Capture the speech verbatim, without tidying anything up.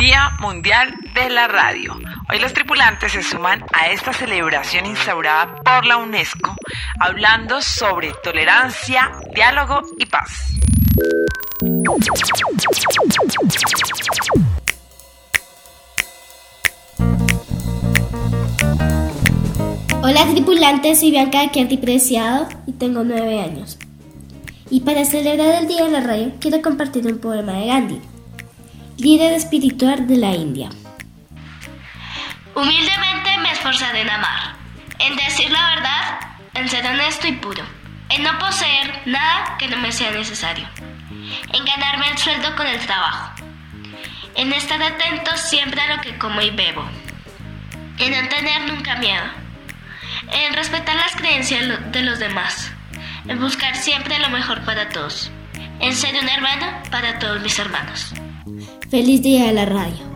Día Mundial de la Radio. Hoy los tripulantes se suman a esta celebración instaurada por la UNESCO, hablando sobre tolerancia, diálogo y paz. Hola tripulantes, soy Bianca de Chianti Preciado y tengo nueve años. Y para celebrar el Día de la Radio quiero compartir un poema de Gandhi, líder espiritual de la India. Humildemente me esforzaré en amar, en decir la verdad, en ser honesto y puro, en no poseer nada que no me sea necesario, en ganarme el sueldo con el trabajo, en estar atento siempre a lo que como y bebo, en no tener nunca miedo, en respetar las creencias de los demás, en buscar siempre lo mejor para todos, en ser un hermano para todos mis hermanos. Feliz Día de la Radio.